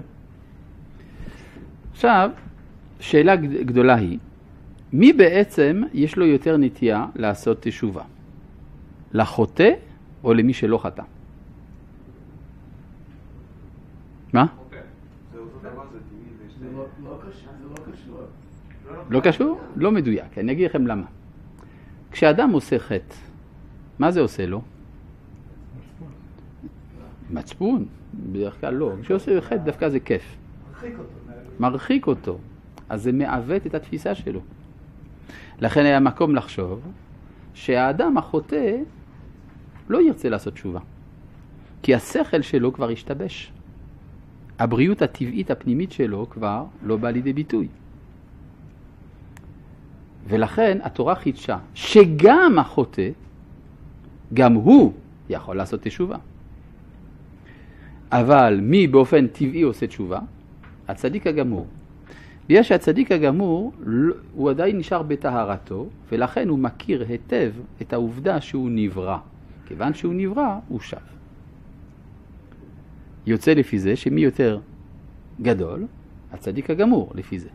עכשיו, שאלה גדולה היא, מי בעצם יש לו יותר נטייה לעשות תשובה? לחוטא או למי שלא חטא? מה? זה אותו דבר, זה טבעי, זה שתי... לא קשור, זה לא קשור. לא קשור? לא מדויק. אני אגיד לכם למה. כשאדם עושה חטא, מה זה עושה לו? מצפון. בדרך כלל לא. כשעושה חטא דווקא זה כיף. מרחיק אותו. מרחיק אותו. אז זה מעוות את התפיסה שלו. לכן היה מקום לחשוב שהאדם החוטא לא ירצה לעשות תשובה. כי השכל שלו כבר השתבש. הבריאות הטבעית הפנימית שלו כבר לא באה לידי ביטוי. ולכן התורה חידשה שגם החוטא, גם הוא יכול לעשות תשובה. אבל מי באופן טבעי עושה תשובה? הצדיק הגמור. בגלל שהצדיק הגמור הוא עדיין נשאר בטהרתו, ולכן הוא מכיר היטב את העובדה שהוא נברא. כיוון שהוא נברא, הוא שב. יוצא לפי זה שמי יותר גדול? הצדיק הגמור לפי זה.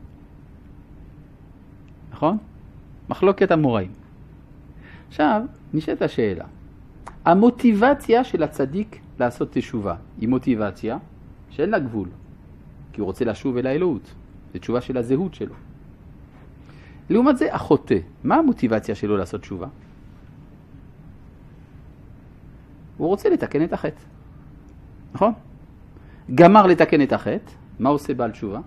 נכון? מחלוקת המוראים. עכשיו, נשאלת השאלה. המוטיבציה של הצדיק לעשות תשובה היא מוטיבציה שאין לה גבול. כי הוא רוצה לשוב אל האלוהות. זו תשובה של הזהות שלו. לעומת זה, החוטא. מה המוטיבציה שלו לעשות תשובה? הוא רוצה לתקן את החטא. נכון? גמר לתקן את החטא. מה עושה בעל תשובה?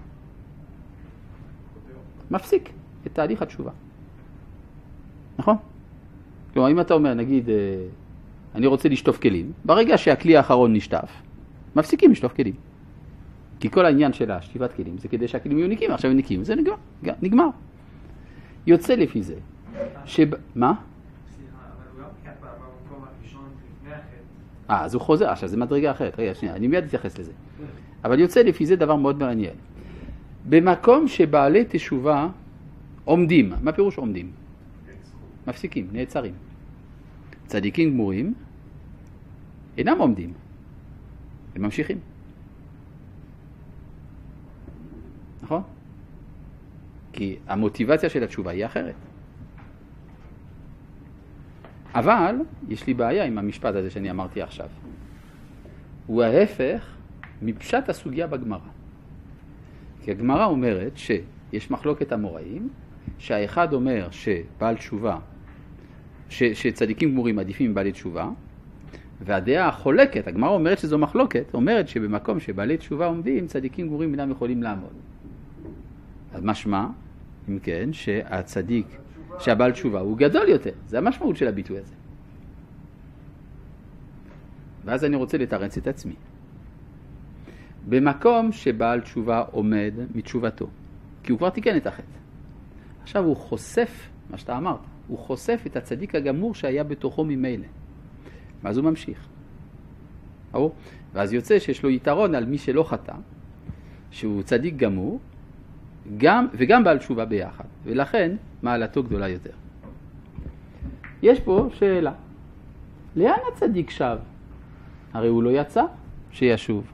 מפסיק את תהליך התשובה. נכון? כלומר, אם אתה אומר, נגיד, אני רוצה לשטוף כלים, ברגע שהכלי האחרון נשטף, מפסיקים לשטוף כלים. כי כל העניין של השטיפת כלים זה כדי שהכלים יהיו נקיים, עכשיו הם נקיים, זה נגמר. נגמר. יוצא לפי זה. שב... מה? סליחה, אבל הוא לא פקד במקום הראשון לפני החטא. אה, אז הוא חוזר, עכשיו זה מדרגה אחרת. רגע, שנייה, אני מיד אתייחס לזה. אבל יוצא לפי זה דבר מאוד מעניין. במקום שבעלי תשובה עומדים, מה פירוש עומדים? מפסיקים, נעצרים. צדיקים גמורים אינם עומדים, הם ממשיכים. נכון? כי המוטיבציה של התשובה היא אחרת. אבל יש לי בעיה עם המשפט הזה שאני אמרתי עכשיו. הוא ההפך מפשט הסוגיה בגמרא. כי הגמרא אומרת שיש מחלוקת המוראים, שהאחד אומר שבעל תשובה, ש, שצדיקים גמורים עדיפים מבעלי תשובה, והדעה החולקת, הגמרא אומרת שזו מחלוקת, אומרת שבמקום שבעלי תשובה עומדים, צדיקים גמורים אינם יכולים לעמוד. אז משמע, אם כן, שהצדיק, שהבעל תשובה הוא גדול יותר. זה המשמעות של הביטוי הזה. ואז אני רוצה לתרץ את עצמי. במקום שבעל תשובה עומד מתשובתו, כי הוא כבר תיקן את החטא. עכשיו הוא חושף, מה שאתה אמרת, הוא חושף את הצדיק הגמור שהיה בתוכו ממילא. ואז הוא ממשיך. או? ואז יוצא שיש לו יתרון על מי שלא חטא, שהוא צדיק גמור, גם, וגם בעל תשובה ביחד. ולכן מעלתו גדולה יותר. יש פה שאלה. לאן הצדיק שב? הרי הוא לא יצא שישוב.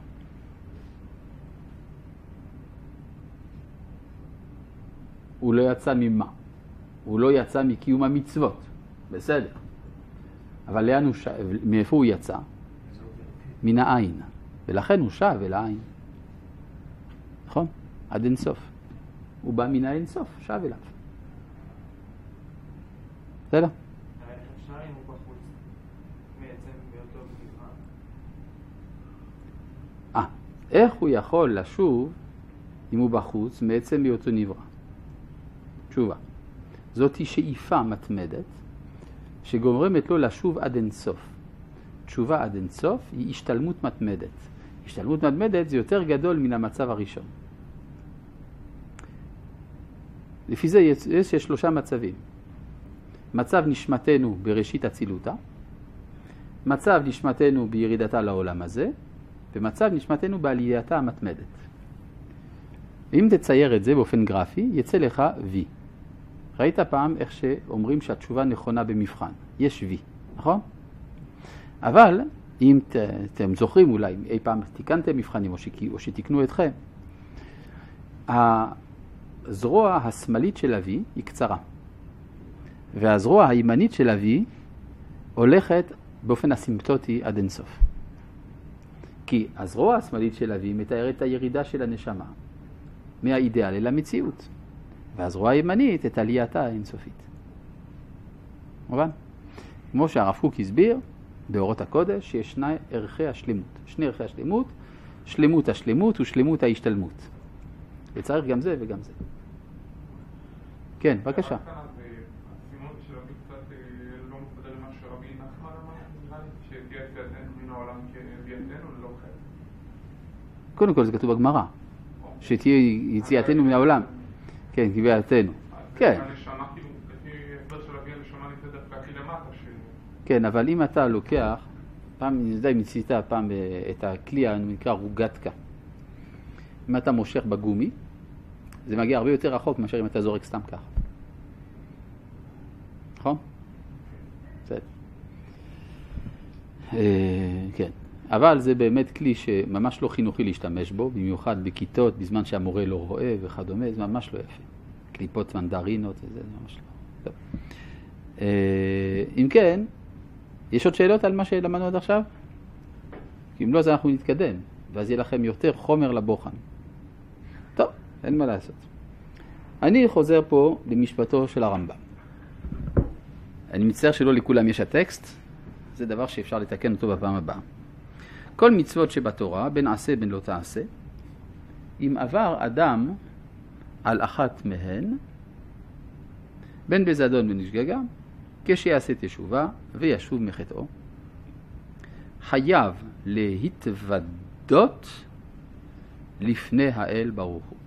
הוא לא יצא ממה? הוא לא יצא מקיום המצוות. בסדר. אבל לאן הוא שב? מאיפה הוא יצא? מן העין. ולכן הוא שב אל העין. נכון? עד אין סוף. הוא בא מן האין סוף, שב אליו. בסדר? אפשר אם הוא בחוץ מעצם באותו נברא. אה, איך הוא יכול לשוב אם הוא בחוץ מעצם באותו נברא? תשובה. זאת היא שאיפה מתמדת שגורמת לו לשוב עד אין סוף. תשובה עד אין סוף היא השתלמות מתמדת. השתלמות מתמדת זה יותר גדול מן המצב הראשון. לפי זה יש, יש שלושה מצבים. מצב נשמתנו בראשית הצילותה, מצב נשמתנו בירידתה לעולם הזה, ומצב נשמתנו בעלייתה המתמדת. אם תצייר את זה באופן גרפי, יצא לך וי. ראית פעם איך שאומרים שהתשובה נכונה במבחן. יש וי, נכון? אבל אם ת, אתם זוכרים אולי, אי פעם תיקנתם מבחנים או, שק, או שתקנו אתכם, הזרוע השמאלית של הוי היא קצרה. והזרוע הימנית של הוי הולכת באופן אסימפטוטי עד אינסוף. כי הזרוע השמאלית של אבי מתארת את הירידה של הנשמה מהאידאל אל המציאות, והזרוע הימנית את עלייתה האינסופית. מובן? כמו שהרב קוק הסביר באורות הקודש שישנה ערכי השלמות. שני ערכי השלמות, שלמות השלמות ושלמות ההשתלמות. וצריך גם זה וגם זה. כן, בבקשה. הסימון של רבי קצת לא מסתדר למה שרבי נחמן אמר, נראה לי, שתהיה יציאתנו מן העולם כביאתנו ללא חטא. קודם כל זה כתוב בגמרא, שתהיה יציאתנו מן העולם. כן, כביאתנו. כן. הנשמה, כאילו, לפי הסבר של רבי הנשמה נמצאת דווקא הכי למטה של... כן, אבל אם אתה לוקח, פעם, אני יודע אם ניסית פעם את הכלי הנקרא רוגטקה. אם אתה מושך בגומי, זה מגיע הרבה יותר רחוק מאשר אם אתה זורק סתם ככה. נכון? בסדר. כן. אבל זה באמת כלי שממש לא חינוכי להשתמש בו, במיוחד בכיתות, בזמן שהמורה לא רואה וכדומה, זה ממש לא יפה. קליפות מנדרינות, זה ממש לא. טוב. אם כן, יש עוד שאלות על מה שלמדנו עד עכשיו? כי אם לא, אז אנחנו נתקדם, ואז יהיה לכם יותר חומר לבוחן. טוב, אין מה לעשות. אני חוזר פה למשפטו של הרמב"ם. אני מצטער שלא לכולם יש הטקסט, זה דבר שאפשר לתקן אותו בפעם הבאה. כל מצוות שבתורה, בין עשה בין לא תעשה, אם עבר אדם על אחת מהן, בין בזדון בין בשגגה, כשיעשה תשובה וישוב מחטאו, חייב להתוודות לפני האל ברוך הוא.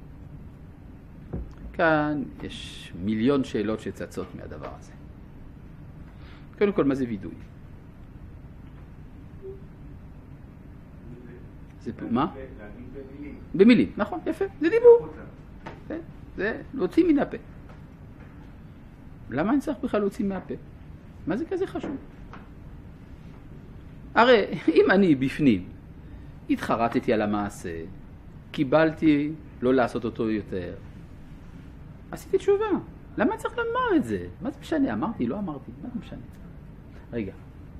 כאן יש מיליון שאלות שצצות מהדבר הזה. קודם כל, מה זה וידוי? זה מה? במילים, נכון, יפה, זה דיבור. זה להוציא מן הפה. למה אני צריך בכלל להוציא מהפה? מה זה כזה חשוב? הרי אם אני בפנים התחרטתי על המעשה, קיבלתי לא לעשות אותו יותר, עשיתי תשובה. למה אני צריך לומר את זה? מה זה משנה? אמרתי, לא אמרתי, מה זה משנה? רגע,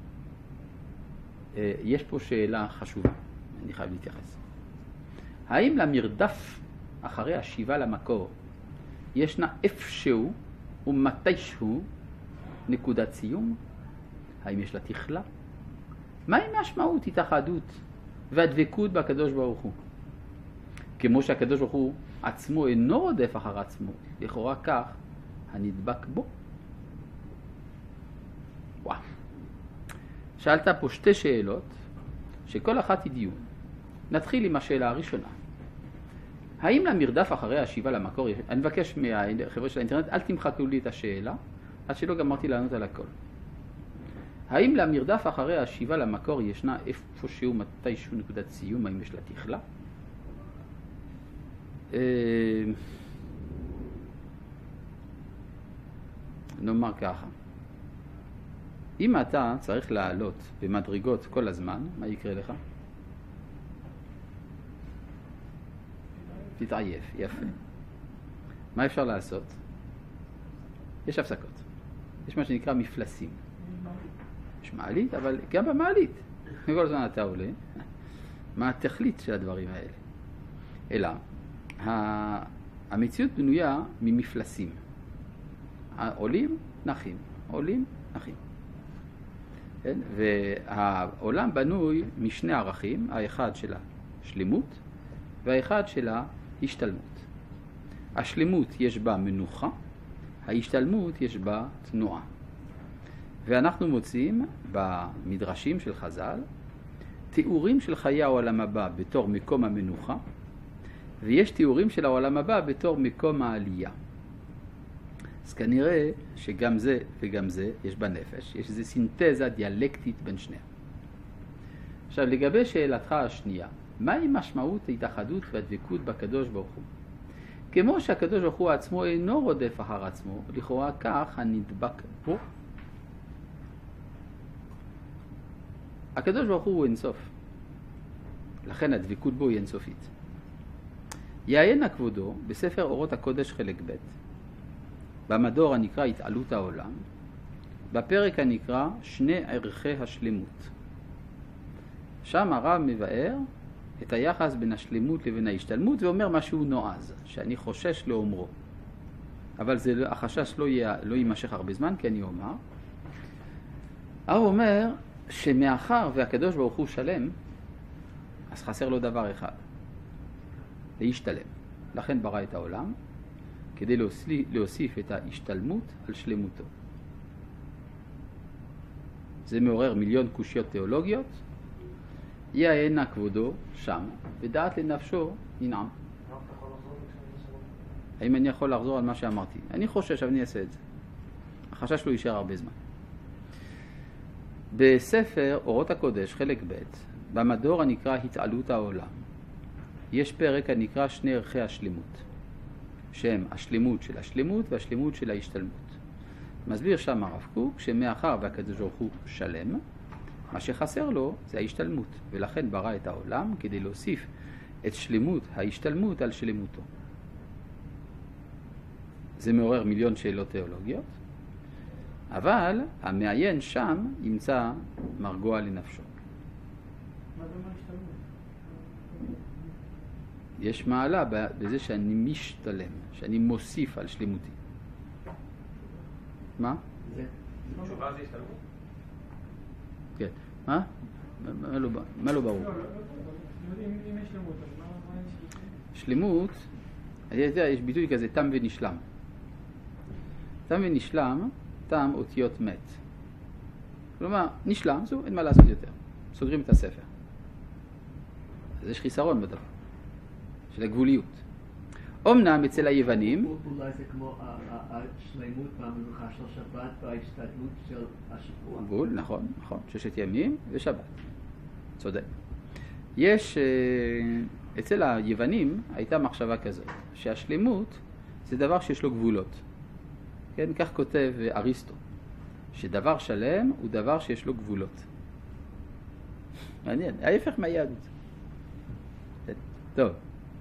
יש פה שאלה חשובה, אני חייב להתייחס. האם למרדף אחרי השיבה למקור ישנה איפשהו ומתישהו נקודת סיום? האם יש לה תכלה? מהי משמעות התאחדות והדבקות בקדוש ברוך הוא? כמו שהקדוש ברוך הוא עצמו אינו רודף אחר עצמו, לכאורה כך הנדבק בו. וואו. שאלת פה שתי שאלות שכל אחת היא דיון. נתחיל עם השאלה הראשונה. האם למרדף אחרי השיבה למקור, אני מבקש מהחבר'ה של האינטרנט, אל תמחקו לי את השאלה, עד שלא גמרתי לענות על הכל. האם למרדף אחרי השיבה למקור ישנה איפשהו מתישהו נקודת סיום, האם יש לה תכלה? נאמר ככה, אם אתה צריך לעלות במדרגות כל הזמן, מה יקרה לך? תתעייף, יפה. מה אפשר לעשות? יש הפסקות. יש מה שנקרא מפלסים. יש מעלית, אבל גם במעלית. כל הזמן אתה עולה. מה התכלית של הדברים האלה? אלא, המציאות בנויה ממפלסים. עולים, נחים. עולים, נחים. כן? והעולם בנוי משני ערכים, האחד של השלמות והאחד של ההשתלמות. השלמות יש בה מנוחה, ההשתלמות יש בה תנועה. ואנחנו מוצאים במדרשים של חז"ל תיאורים של חיי העולם הבא בתור מקום המנוחה, ויש תיאורים של העולם הבא בתור מקום העלייה. אז כנראה שגם זה וגם זה יש בנפש, יש איזו סינתזה דיאלקטית בין שניהם. עכשיו לגבי שאלתך השנייה, מהי משמעות ההתאחדות והדבקות בקדוש ברוך הוא? כמו שהקדוש ברוך הוא עצמו אינו רודף אחר עצמו, לכאורה כך הנדבק בו. הקדוש ברוך הוא אינסוף, לכן הדבקות בו היא אינסופית. יעיין כבודו בספר אורות הקודש חלק ב' במדור הנקרא התעלות העולם, בפרק הנקרא שני ערכי השלמות. שם הרב מבאר את היחס בין השלמות לבין ההשתלמות ואומר משהו נועז, שאני חושש לאומרו. אבל זה, החשש לא, יהיה, לא יימשך הרבה זמן, כי אני אומר. הרב אומר שמאחר והקדוש ברוך הוא שלם, אז חסר לו דבר אחד, להשתלם. לכן ברא את העולם, כדי להוסיף, להוסיף את ההשתלמות על שלמותו. זה מעורר מיליון קושיות תיאולוגיות. יענה כבודו שם, ודעת לנפשו ינעם. האם אני יכול לחזור על מה שאמרתי? אני חושש, אבל אני אעשה את זה. החשש לא יישאר הרבה זמן. בספר אורות הקודש, חלק ב', במדור הנקרא התעלות העולם, יש פרק הנקרא שני ערכי השלמות, שהם השלמות של השלמות והשלמות של ההשתלמות. מסביר שם הרב קוק שמאחר והקדוש ברוך הוא שלם, מה שחסר לו זה ההשתלמות, ולכן ברא את העולם כדי להוסיף את שלמות ההשתלמות על שלמותו. זה מעורר מיליון שאלות תיאולוגיות, אבל המעיין שם ימצא מרגוע לנפשו. מה זה מה השתלמות? יש מעלה בזה שאני משתלם, שאני מוסיף על שלמותי. מה? זה תשובה זה השתלמות? כן. מה? מה לא, מה לא ברור? לא, לא, אם יש שלמות, אז מה יש שלמות, אני יודע, יש ביטוי כזה, תם ונשלם. תם ונשלם, תם אותיות מת. כלומר, נשלם, זו, אין מה לעשות יותר. סוגרים את הספר. אז יש חיסרון בדבר, של הגבוליות. אמנם אצל היוונים, אולי זה כמו השלמות במנוחה של שבת וההשתדלות של השבוע. גבול, נכון, נכון, ששת ימים ושבת. צודק. יש, אצל היוונים הייתה מחשבה כזאת, שהשלמות זה דבר שיש לו גבולות. כן, כך כותב אריסטו, שדבר שלם הוא דבר שיש לו גבולות. מעניין, ההפך מהיהדות. טוב.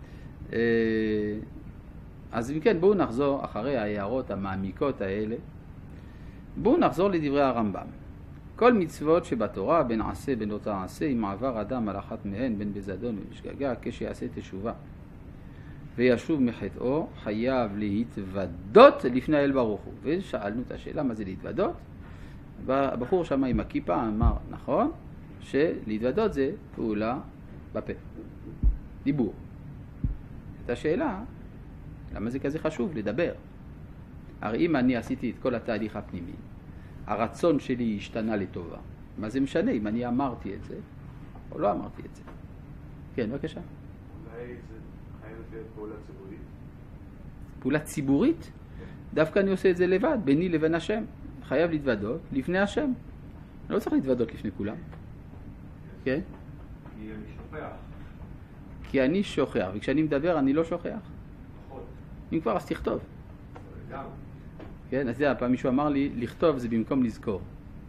אז אם כן, בואו נחזור אחרי ההערות המעמיקות האלה. בואו נחזור לדברי הרמב"ם. כל מצוות שבתורה, בין עשה בין לא תעשה, אם עבר אדם על אחת מהן, בין בזדון ובשגגה, כשיעשה תשובה וישוב מחטאו, חייב להתוודות לפני האל ברוך הוא. ושאלנו את השאלה, מה זה להתוודות? הבחור שם עם הכיפה אמר, נכון, שלהתוודות זה פעולה בפה, דיבור. את השאלה, למה זה כזה חשוב לדבר? הרי אם אני עשיתי את כל התהליך הפנימי, הרצון שלי השתנה לטובה. מה זה משנה אם אני אמרתי את זה או לא אמרתי את זה? כן, בבקשה. אולי זה חייבת להיות פעולה ציבורית? פעולה ציבורית? דווקא אני עושה את זה לבד, ביני לבין השם. חייב להתוודות לפני השם. אני לא צריך להתוודות לפני כולם. כן? כי אני שוכח. כי אני שוכח, וכשאני מדבר אני לא שוכח. נכון. אם כבר, אז תכתוב. גם. כן, אז זה, פעם מישהו אמר לי, לכתוב זה במקום לזכור.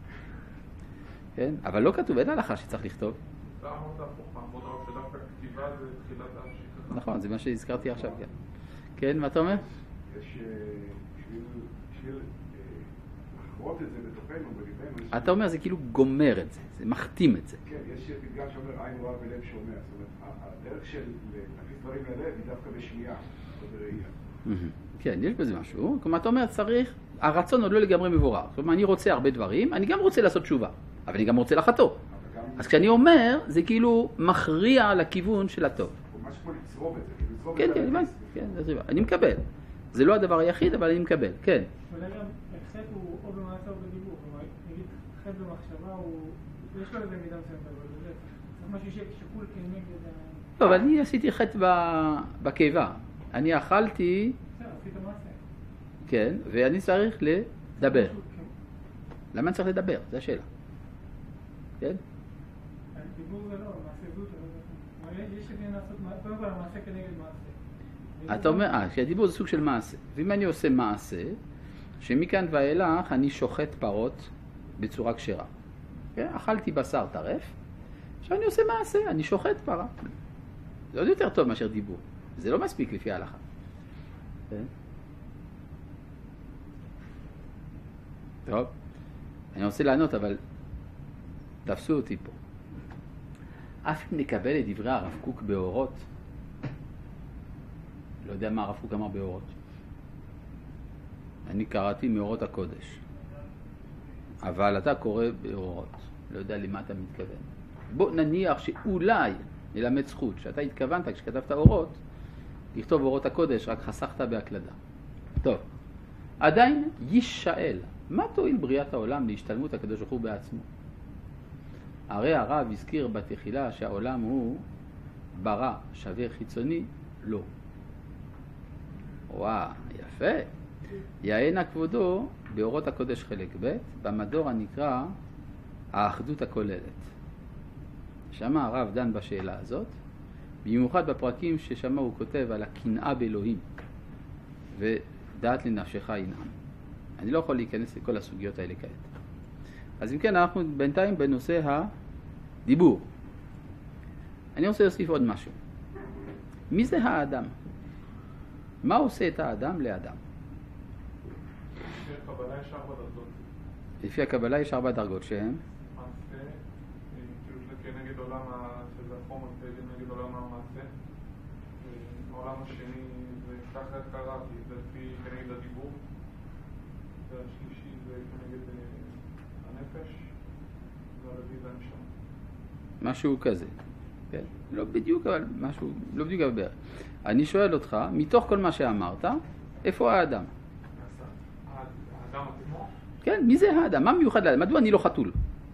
כן? אבל לא כתוב, אין הלכה שצריך לכתוב. אתה אמרת הפוכה, אמרת שדווקא כתיבה זה תחילת השכחה. נכון, זה מה שהזכרתי עכשיו, כן. כן, מה אתה אומר? יש, בשביל, בשביל לחרות את זה בתוכנו, בליבנו... אתה אומר, זה כאילו גומר את זה, זה מחתים את זה. כן, יש פתגם שאומר, עין רואה בלב שומע. זאת אומרת, הדרך של להכניס דברים ללב היא דווקא בשמיעה, או בראייה. כן, יש בזה משהו. כלומר, אתה אומר, צריך, הרצון עוד לא לגמרי מבורר. כלומר, אני רוצה הרבה דברים, אני גם רוצה לעשות תשובה, אבל אני גם רוצה לחטוא. אז כשאני אומר, זה כאילו מכריע לכיוון של הטוב. הוא ממש כמו לצרוב את זה, כאילו לצרוב כן, את זה. כן, כן, כן, אני מקבל. זה לא הדבר היחיד, אבל אני מקבל, כן. אולי גם חטא הוא או במעשה או בדיבור. כלומר, נגיד, חטא במחשבה הוא... יש לו איזה מידה מסוימת, אבל זה צריך משהו ששקול כנגד ה... לא, אבל אני עשיתי חטא בקיבה. אני אכלתי... עשית מעשה. כן, ואני צריך לדבר. למה אני צריך לדבר? זו השאלה. כן? דיבור זה לא, מעשה זו זה לא. יש שדין לעשות, קודם כל המעשה כנגד מעשה. אתה אומר, אה, שהדיבור זה סוג של מעשה. ואם אני עושה מעשה, שמכאן ואילך אני שוחט פרות בצורה כשרה. כן? אכלתי בשר טרף, עכשיו אני עושה מעשה, אני שוחט פרה. זה עוד יותר טוב מאשר דיבור. זה לא מספיק לפי ההלכה. כן? טוב, אני רוצה לענות, אבל תפסו אותי פה. אף אם נקבל את דברי הרב קוק באורות, לא יודע מה הרב קוק אמר באורות. אני קראתי מאורות הקודש. אבל אתה קורא באורות. לא יודע למה אתה מתכוון. בוא נניח שאולי נלמד זכות, שאתה התכוונת כשכתבת אורות, לכתוב אורות הקודש, רק חסכת בהקלדה. טוב, עדיין ישאל, מה תועיל בריאת העולם להשתלמות הקדוש ברוך הוא בעצמו? הרי הרב הזכיר בתחילה שהעולם הוא ברא שווה חיצוני, לא. וואה, יפה. יענה כבודו באורות הקודש חלק ב' במדור הנקרא האחדות הכוללת. שמה הרב דן בשאלה הזאת, במיוחד בפרקים ששמה הוא כותב על הקנאה באלוהים ודעת לנפשך ינעם. אני לא יכול להיכנס לכל הסוגיות האלה כעת. אז אם כן, אנחנו בינתיים בנושא הדיבור. אני רוצה להוסיף עוד משהו. מי זה האדם? מה עושה את האדם לאדם? לפי הקבלה יש ארבע דרגות. לפי הקבלה יש ארבע דרגות שהן? מעשה, כאילו זה כנגד עולם, שזה החומר, כנגד עולם המעשה. העולם השני זה ככה קראתי, זה לפי כנגד הדיבור. והשלישי זה כנגד הנפש. והרביעי זה הנשמה. משהו כזה. כן? לא בדיוק, אבל משהו, לא בדיוק אבל בערך. אני שואל אותך, מתוך כל מה שאמרת, איפה האדם? האדם עצמו? כן, מי זה האדם? מה מיוחד לאדם? מדוע אני לא חתול?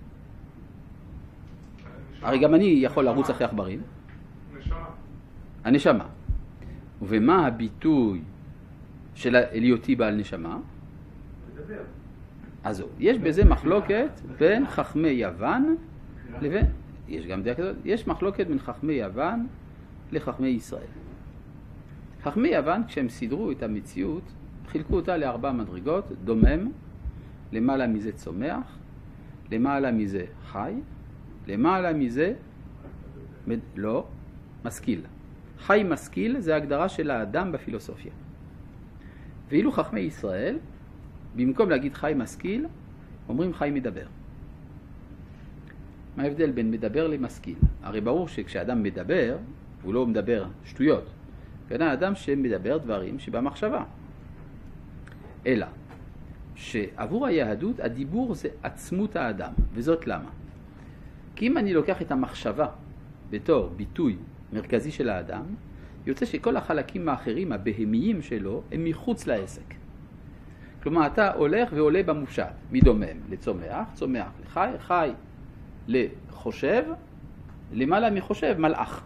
הרי גם אני יכול לרוץ אחרי עכברים. נשמה. הנשמה. ומה הביטוי של היותי בעל נשמה? לדבר. אז יש בזה מחלוקת בין חכמי יוון לבין... יש גם דעה כזאת. יש מחלוקת בין חכמי יוון לחכמי ישראל. חכמי יוון, כשהם סידרו את המציאות, חילקו אותה לארבע מדרגות, דומם, למעלה מזה צומח, למעלה מזה חי, למעלה מזה, מד... לא, משכיל. חי משכיל זה הגדרה של האדם בפילוסופיה. ואילו חכמי ישראל, במקום להגיד חי משכיל, אומרים חי מדבר. מה ההבדל בין מדבר למשכיל? הרי ברור שכשאדם מדבר, הוא לא מדבר שטויות. כן, האדם שמדבר דברים שבמחשבה. אלא, שעבור היהדות הדיבור זה עצמות האדם, וזאת למה? כי אם אני לוקח את המחשבה בתור ביטוי מרכזי של האדם, יוצא שכל החלקים האחרים, הבהמיים שלו, הם מחוץ לעסק. כלומר, אתה הולך ועולה במופשט, מדומם לצומח, צומח לחי, חי לחושב, למעלה מחושב מלאך.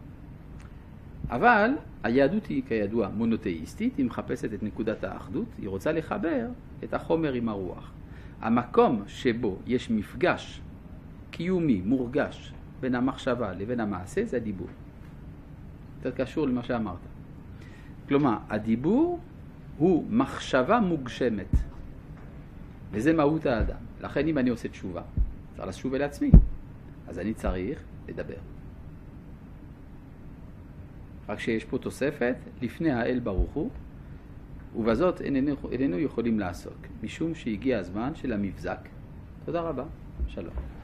אבל היהדות היא כידוע מונותאיסטית, היא מחפשת את נקודת האחדות, היא רוצה לחבר את החומר עם הרוח. המקום שבו יש מפגש קיומי, מורגש, בין המחשבה לבין המעשה, זה הדיבור. זה קשור למה שאמרת. כלומר, הדיבור הוא מחשבה מוגשמת, וזה מהות האדם. לכן אם אני עושה תשובה, צריך לשוב אל עצמי, אז אני צריך לדבר. רק שיש פה תוספת לפני האל ברוך הוא, ובזאת איננו, איננו יכולים לעסוק, משום שהגיע הזמן של המבזק. תודה רבה, שלום.